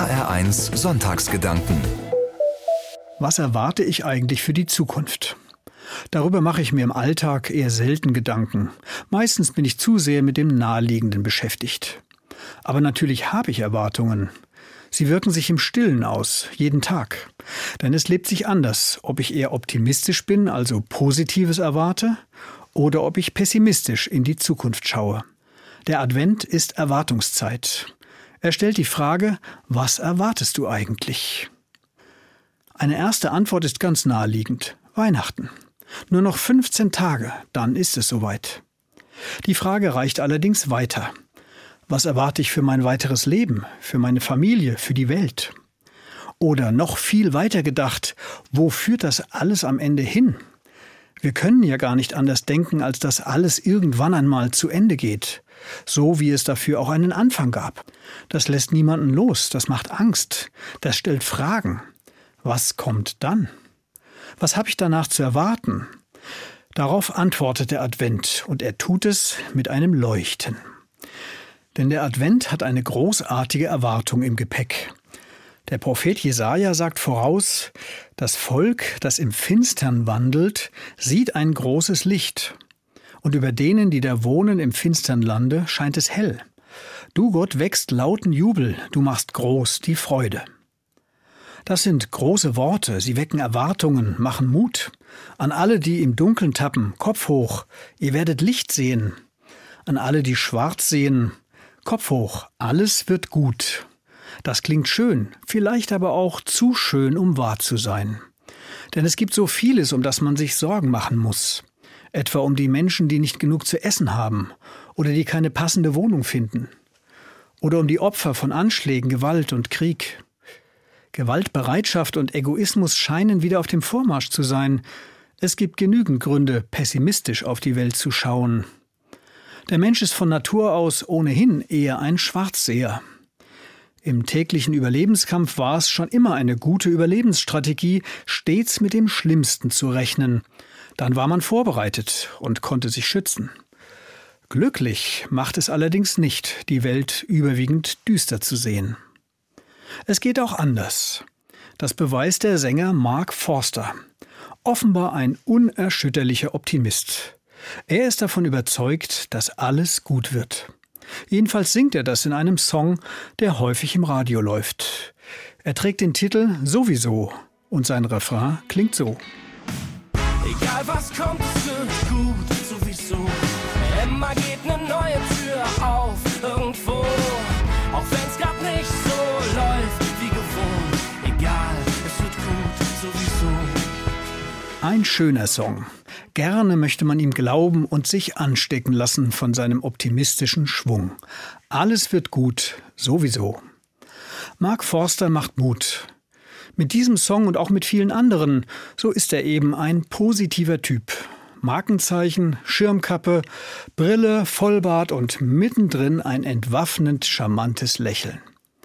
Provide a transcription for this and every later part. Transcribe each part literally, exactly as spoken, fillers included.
H R eins Sonntagsgedanken. Was erwarte ich eigentlich für die Zukunft? Darüber mache ich mir im Alltag eher selten Gedanken. Meistens bin ich zu sehr mit dem Naheliegenden beschäftigt. Aber natürlich habe ich Erwartungen. Sie wirken sich im Stillen aus, jeden Tag. Denn es lebt sich anders, ob ich eher optimistisch bin, also Positives erwarte, oder ob ich pessimistisch in die Zukunft schaue. Der Advent ist Erwartungszeit. Er stellt die Frage, was erwartest du eigentlich? Eine erste Antwort ist ganz naheliegend. Weihnachten. Nur noch fünfzehn Tage, dann ist es soweit. Die Frage reicht allerdings weiter. Was erwarte ich für mein weiteres Leben, für meine Familie, für die Welt? Oder noch viel weiter gedacht, wo führt das alles am Ende hin? Wir können ja gar nicht anders denken, als dass alles irgendwann einmal zu Ende geht. So wie es dafür auch einen Anfang gab. Das lässt niemanden los, das macht Angst, das stellt Fragen. Was kommt dann? Was habe ich danach zu erwarten? Darauf antwortet der Advent und er tut es mit einem Leuchten. Denn der Advent hat eine großartige Erwartung im Gepäck. Der Prophet Jesaja sagt voraus, das Volk, das im Finstern wandelt, sieht ein großes Licht. Und über denen, die da wohnen im finstern Lande, scheint es hell. Du, Gott, wächst lauten Jubel, du machst groß die Freude. Das sind große Worte, sie wecken Erwartungen, machen Mut. An alle, die im Dunkeln tappen, Kopf hoch, ihr werdet Licht sehen. An alle, die schwarz sehen, Kopf hoch, alles wird gut. Das klingt schön, vielleicht aber auch zu schön, um wahr zu sein. Denn es gibt so vieles, um das man sich Sorgen machen muss. Etwa um die Menschen, die nicht genug zu essen haben oder die keine passende Wohnung finden. Oder um die Opfer von Anschlägen, Gewalt und Krieg. Gewaltbereitschaft und Egoismus scheinen wieder auf dem Vormarsch zu sein. Es gibt genügend Gründe, pessimistisch auf die Welt zu schauen. Der Mensch ist von Natur aus ohnehin eher ein Schwarzseher. Im täglichen Überlebenskampf war es schon immer eine gute Überlebensstrategie, stets mit dem Schlimmsten zu rechnen. Dann war man vorbereitet und konnte sich schützen. Glücklich macht es allerdings nicht, die Welt überwiegend düster zu sehen. Es geht auch anders. Das beweist der Sänger Mark Forster. Offenbar ein unerschütterlicher Optimist. Er ist davon überzeugt, dass alles gut wird. Jedenfalls singt er das in einem Song, der häufig im Radio läuft. Er trägt den Titel Sowieso und sein Refrain klingt so. Egal was kommt, es wird gut, sowieso. Immer geht eine neue Tür auf, irgendwo. Auch wenn's grad nicht so läuft wie gewohnt. Egal, es wird gut, sowieso. Ein schöner Song. Gerne möchte man ihm glauben und sich anstecken lassen von seinem optimistischen Schwung. Alles wird gut, sowieso. Mark Forster macht Mut. Mit diesem Song und auch mit vielen anderen, so ist er eben ein positiver Typ. Markenzeichen, Schirmkappe, Brille, Vollbart und mittendrin ein entwaffnend charmantes Lächeln.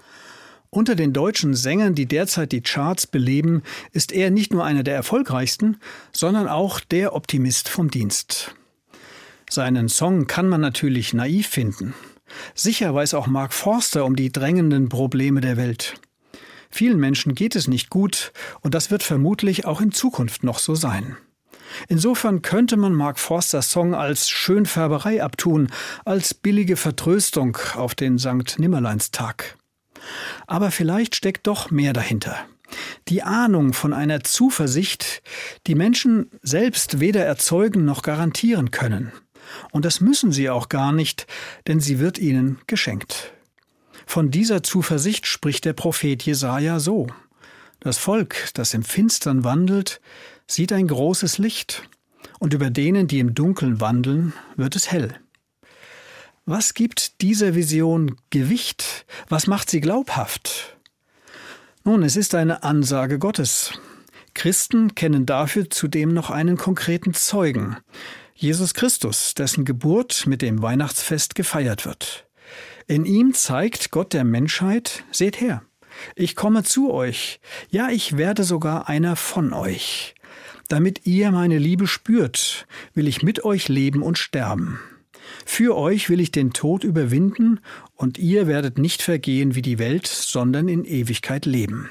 Unter den deutschen Sängern, die derzeit die Charts beleben, ist er nicht nur einer der erfolgreichsten, sondern auch der Optimist vom Dienst. Seinen Song kann man natürlich naiv finden. Sicher weiß auch Mark Forster um die drängenden Probleme der Welt. Vielen Menschen geht es nicht gut und das wird vermutlich auch in Zukunft noch so sein. Insofern könnte man Mark Forsters Song als Schönfärberei abtun, als billige Vertröstung auf den Sankt Nimmerleinstag. Aber vielleicht steckt doch mehr dahinter. Die Ahnung von einer Zuversicht, die Menschen selbst weder erzeugen noch garantieren können. Und das müssen sie auch gar nicht, denn sie wird ihnen geschenkt. Von dieser Zuversicht spricht der Prophet Jesaja so. Das Volk, das im Finstern wandelt, sieht ein großes Licht. Und über denen, die im Dunkeln wandeln, wird es hell. Was gibt dieser Vision Gewicht? Was macht sie glaubhaft? Nun, es ist eine Ansage Gottes. Christen kennen dafür zudem noch einen konkreten Zeugen. Jesus Christus, dessen Geburt mit dem Weihnachtsfest gefeiert wird. In ihm zeigt Gott der Menschheit, seht her, ich komme zu euch, ja, ich werde sogar einer von euch. Damit ihr meine Liebe spürt, will ich mit euch leben und sterben. Für euch will ich den Tod überwinden und ihr werdet nicht vergehen wie die Welt, sondern in Ewigkeit leben.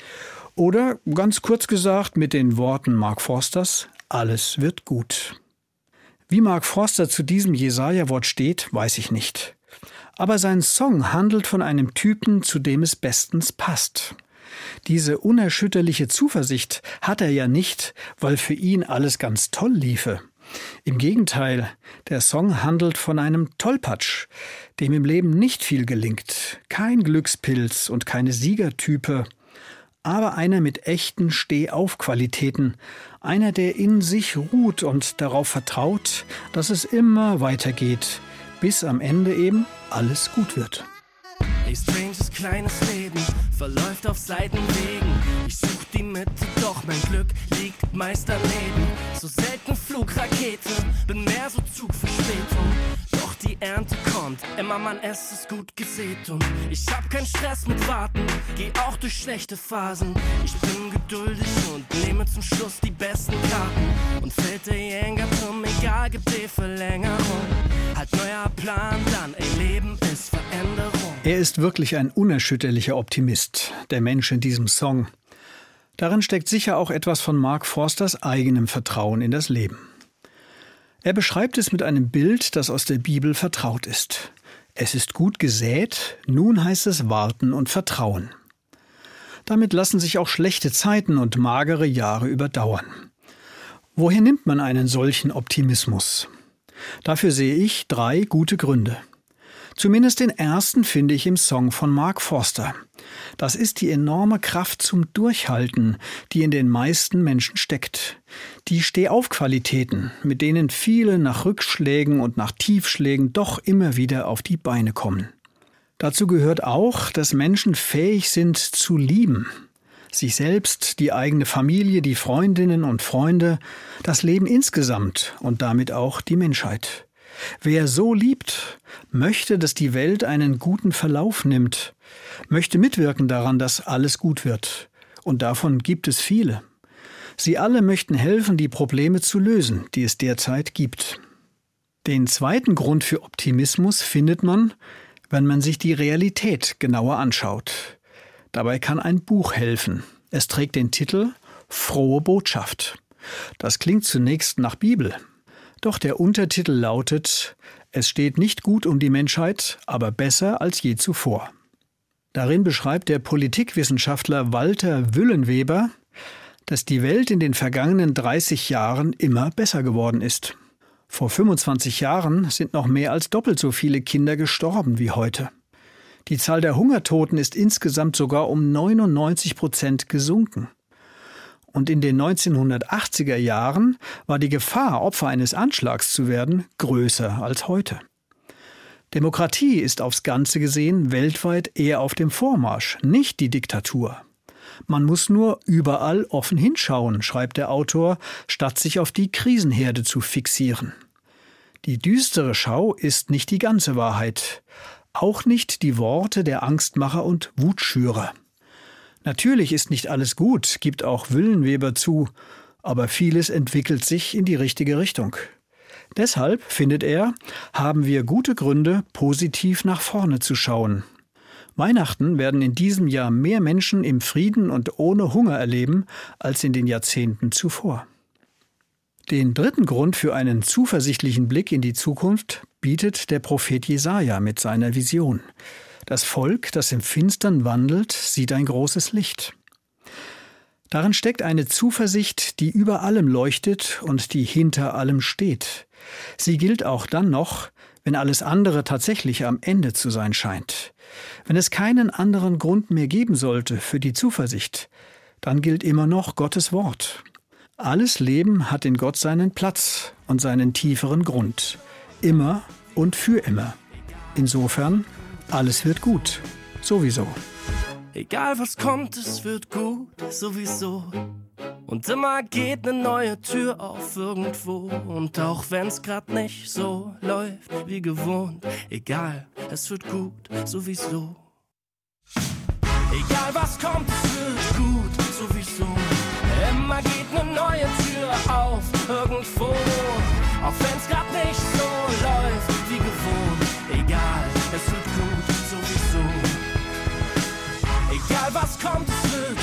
Oder ganz kurz gesagt mit den Worten Mark Forsters, alles wird gut. Wie Mark Forster zu diesem Jesaja-Wort steht, weiß ich nicht. Aber sein Song handelt von einem Typen, zu dem es bestens passt. Diese unerschütterliche Zuversicht hat er ja nicht, weil für ihn alles ganz toll liefe. Im Gegenteil, der Song handelt von einem Tollpatsch, dem im Leben nicht viel gelingt, kein Glückspilz und keine Siegertype, aber einer mit echten Stehauf-Qualitäten, einer, der in sich ruht und darauf vertraut, dass es immer weitergeht, bis am Ende eben alles gut wird. Hey, stranges kleines Leben verläuft auf Seitenwegen. Ich such die Mitte, doch mein Glück liegt meist daneben. So selten Flugrakete, bin mehr so Zugverspätung. Doch die Ernte kommt, immer Mann, es ist gut gesät. Und ich hab keinen Stress mit Warten, geh auch durch schlechte Phasen. Ich bin geduldig und nehme zum Schluss die besten Karten. Und fällt der Jenga-Turm, egal, gibt die Verlängerung. Halt neuer Plan, dann, ey, Leben ist Veränderung. Er ist wirklich ein unerschütterlicher Optimist, der Mensch in diesem Song. Darin steckt sicher auch etwas von Mark Forsters eigenem Vertrauen in das Leben. Er beschreibt es mit einem Bild, das aus der Bibel vertraut ist. Es ist gut gesät, nun heißt es warten und vertrauen. Damit lassen sich auch schlechte Zeiten und magere Jahre überdauern. Woher nimmt man einen solchen Optimismus? Dafür sehe ich drei gute Gründe. Zumindest den ersten finde ich im Song von Mark Forster. Das ist die enorme Kraft zum Durchhalten, die in den meisten Menschen steckt. Die Stehaufqualitäten, mit denen viele nach Rückschlägen und nach Tiefschlägen doch immer wieder auf die Beine kommen. Dazu gehört auch, dass Menschen fähig sind zu lieben. Sich selbst, die eigene Familie, die Freundinnen und Freunde, das Leben insgesamt und damit auch die Menschheit. Wer so liebt, möchte, dass die Welt einen guten Verlauf nimmt, möchte mitwirken daran, dass alles gut wird. Und davon gibt es viele. Sie alle möchten helfen, die Probleme zu lösen, die es derzeit gibt. Den zweiten Grund für Optimismus findet man, wenn man sich die Realität genauer anschaut. Dabei kann ein Buch helfen. Es trägt den Titel »Frohe Botschaft«. Das klingt zunächst nach Bibel. Doch der Untertitel lautet, es steht nicht gut um die Menschheit, aber besser als je zuvor. Darin beschreibt der Politikwissenschaftler Walter Wüllenweber, dass die Welt in den vergangenen dreißig Jahren immer besser geworden ist. Vor fünfundzwanzig Jahren sind noch mehr als doppelt so viele Kinder gestorben wie heute. Die Zahl der Hungertoten ist insgesamt sogar um neunundneunzig Prozent gesunken. Und in den neunzehnhundertachtziger Jahren war die Gefahr, Opfer eines Anschlags zu werden, größer als heute. Demokratie ist aufs Ganze gesehen weltweit eher auf dem Vormarsch, nicht die Diktatur. Man muss nur überall offen hinschauen, schreibt der Autor, statt sich auf die Krisenherde zu fixieren. Die düstere Schau ist nicht die ganze Wahrheit, auch nicht die Worte der Angstmacher und Wutschürer. Natürlich ist nicht alles gut, gibt auch Wüllenweber zu, aber vieles entwickelt sich in die richtige Richtung. Deshalb, findet er, haben wir gute Gründe, positiv nach vorne zu schauen. Weihnachten werden in diesem Jahr mehr Menschen im Frieden und ohne Hunger erleben als in den Jahrzehnten zuvor. Den dritten Grund für einen zuversichtlichen Blick in die Zukunft bietet der Prophet Jesaja mit seiner Vision. Das Volk, das im Finstern wandelt, sieht ein großes Licht. Darin steckt eine Zuversicht, die über allem leuchtet und die hinter allem steht. Sie gilt auch dann noch, wenn alles andere tatsächlich am Ende zu sein scheint. Wenn es keinen anderen Grund mehr geben sollte für die Zuversicht, dann gilt immer noch Gottes Wort. Alles Leben hat in Gott seinen Platz und seinen tieferen Grund. Immer und für immer. Insofern, alles wird gut. Sowieso. Egal was kommt, es wird gut, sowieso. Und immer geht eine neue Tür auf irgendwo. Und auch wenn's grad nicht so läuft wie gewohnt, egal, es wird gut, sowieso. Egal was kommt, es wird gut, sowieso. Immer geht eine neue Tür auf irgendwo. Auch wenn's grad nicht so läuft es wird gut sowieso. Egal was kommt, es wird